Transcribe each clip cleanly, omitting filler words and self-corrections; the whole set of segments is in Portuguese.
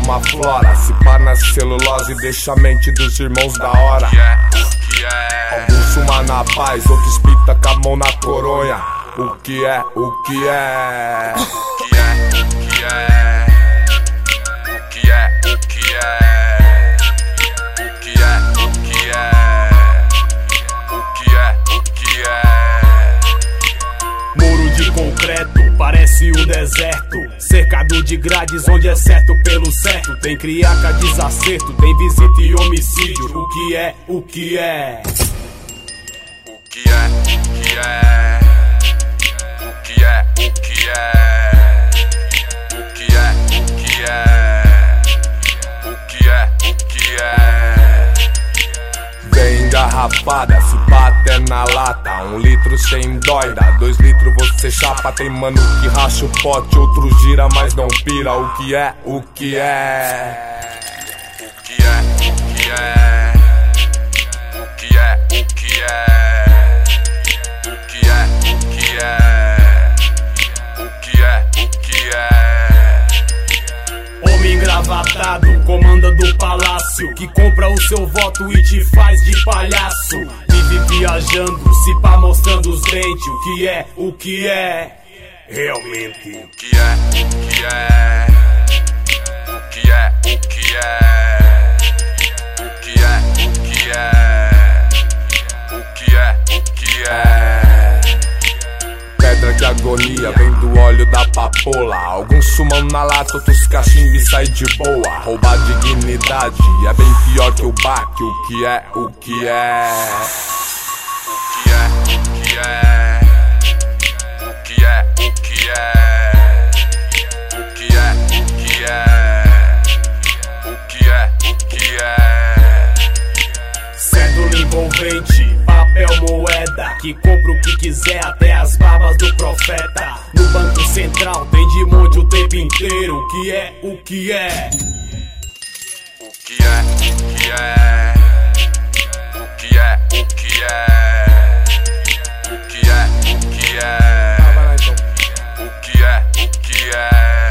uma flora. Se pá na celulose deixa a mente dos irmãos da hora. Alguns fuma na paz, outros pita com a mão na coronha. O que é? O que é? O que é? O que é? O que é? O que é? O que é? O que é? O que é? O que é? Muro de concreto, parece o deserto. Cercado de grades onde é certo pelo certo. Tem criaca, desacerto, tem visita e homicídio. O que é? O que é? O que é? O que é? O que é? O que é? O que é? O que é? O que é? O que é? Vem engarrafada, se pá até na lata. 1 litro sem doida, 2 litros você chapa. Tem mano que racha o pote, outro gira mas não pira. O que é? O que é? O que é? O que é? O que é? O que é? O que é? O que é? O que é? O que é? Homem engravatado, comanda do palácio, que compra o seu voto e te faz de palhaço. Vive viajando, se pá mostrando os dentes. O que é? O que é? Realmente. O que é? O que é? O que é? O que é? O que é? O que é? O que é? O que é? Pedra de agonia, vem do óleo da papoula. Alguns fumam na lata, outros cachimbo e sai de boa. Roubar dignidade é bem pior que o baque. O que é? O que é? O que é? O que é? O que é? O que é? O que é? O que é? O que é? O que é? Cédula envolvente, papel moeda, que compra o que quiser até as barbas do profeta. No Banco Central tem de monte o tempo inteiro. O que é? O que é? O que é? O que é? O que é? O que é? O que é? O que é? O que é? O que é?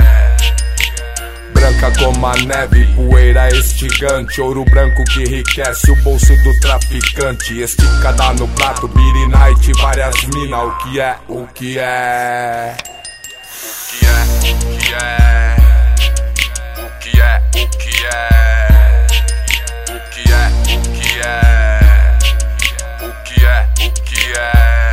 Branca como a neve, poeira estigante. Ouro branco que enriquece o bolso do traficante. Esticada no prato, Beer Night, várias mina. O que é? O que é? O que é? O que é? O que é? O que é? O que é? O que é? O que é? O que é?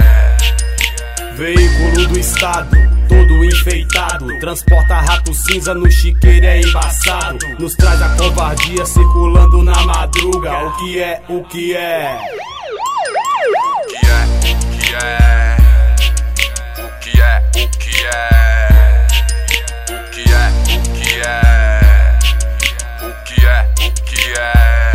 Veículo do Estado, todo enfeitado, transporta rato cinza no chiqueiro, é embaçado. Nos traz a covardia circulando na madruga. O que é? O que é? O que é? O que é? O que é? O que é? O que é? O que é? O que é? O que é?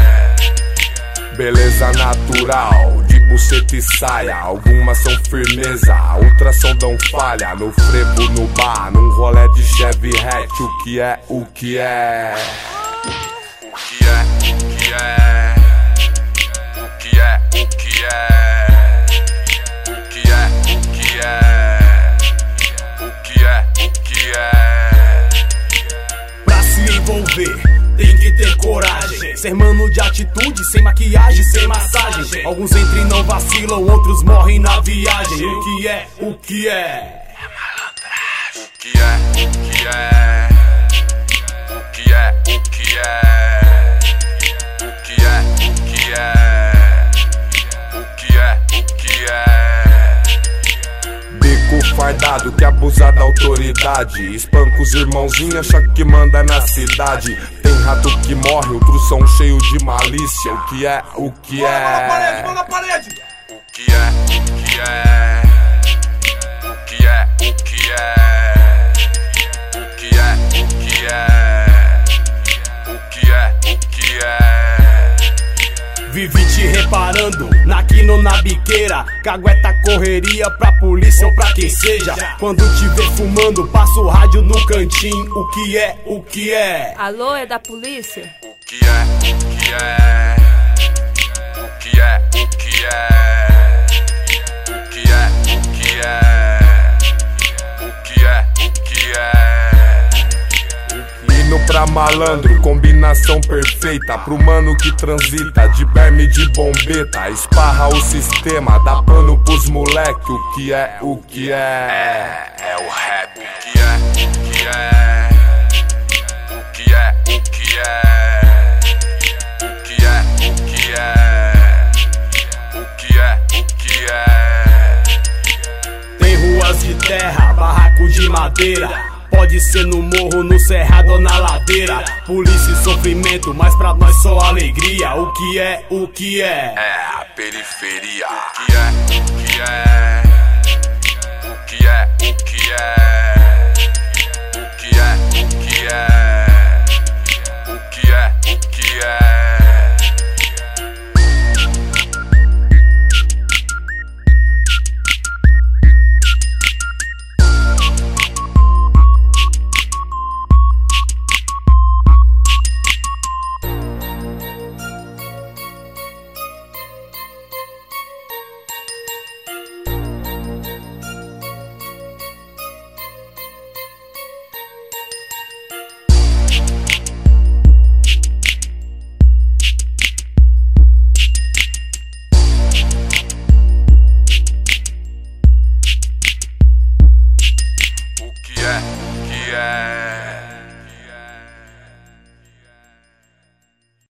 Beleza natural, de buceta e saia. Algumas são firmeza, outras são dão falha. No frevo, no bar, num rolé de Chevy hatch. O que é? O que é? O que é? O que é? O que é? O que é? O que é? O que é? O que é? O que é? Pra se envolver tem que ter coragem. Ser mano de atitude, sem maquiagem, sem massagem. Alguns entram e não vacilam, outros morrem na viagem. O que é? O que é? É malandragem. O que é? O que é? O que é? O que é? O que é? O que é? O que é? O que é? Bico fardado que abusa da autoridade. Espanca os irmãozinhos, acha que manda na cidade. Tem rato que morre, outros são cheios de malícia. O que é? O que é? Mão na parede! O que é? O que é? O que é? O que é? O que é? O que é? O que é? O que é? Vive te reparando, na quina ou na biqueira. Cagueta correria pra polícia ou pra quem seja. Quando te ver fumando, passa o rádio no cantinho. O que é? O que é? Alô, é da polícia? O que é? O que é? O que é? O que é? O que é? O que é? O que é? O que é? Hino pra malandro, combinação perfeita pro mano que transita de berme e de bombeta. Esparra o sistema, dá pano pros moleque. O que é, o que é? É o rap. O que é, o que é? O que é, o que é? O que é, o que é? O que é, o que é? Tem ruas de terra, barraco de madeira. Pode ser no morro, no cerrado ou na ladeira. Polícia e sofrimento, mas pra nós só alegria. O que é, o que é? É a periferia. O que é, o que é? O que é, o que é? O que é, o que é? O que é, o que é? O que é?